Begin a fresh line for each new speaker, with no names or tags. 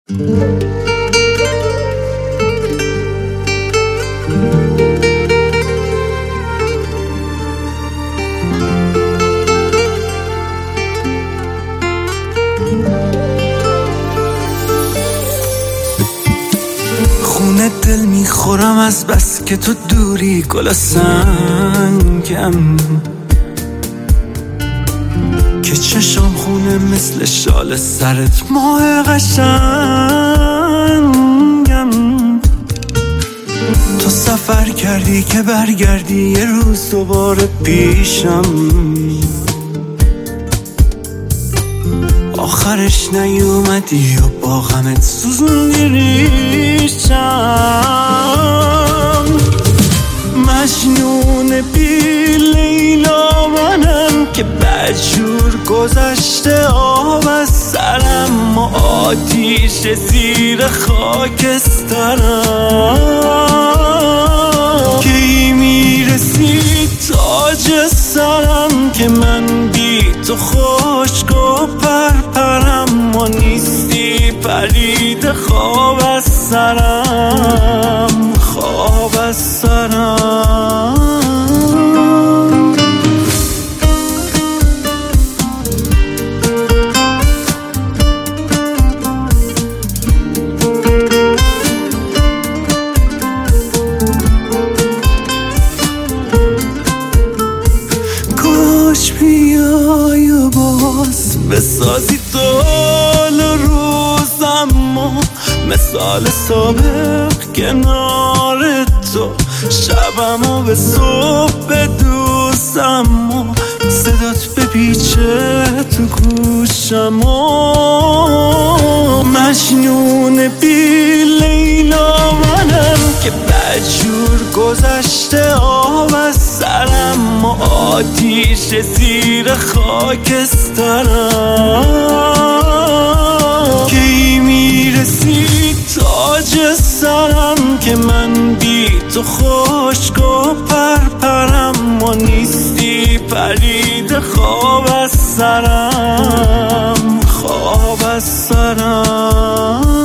خونه دل میخورم از بس که تو دوری، گل سنگم که چشم خونه مثل شال سرت، ماه قشنگم. تو سفر کردی که برگردی یه روز دوباره پیشم، آخرش نیومدی و با غمت سوزوندی ریشم. مجنون بی لیلا منم که بدجور گذشته آب از سرم و آتیش زیر خاکسترم. کی میرسی تاج سرم که من بی تو خشک و پرپرم و نیستی پرید خواب از سرم، خواب از سرم. کاش بیای و باز بسازی طول روزم و مثال سابق کنار تو، شبم و به صبح بدوزم و صدات بپیچه تو گوشم و مجنون بی لیلا منم که بدجور گذشته آب از سرم و آتیش زیر خاکسترم. کی میرسی تاج سرم که من بی تو خشک و پرپرم و نیستی پرید خواب از سرم، خواب از سرم.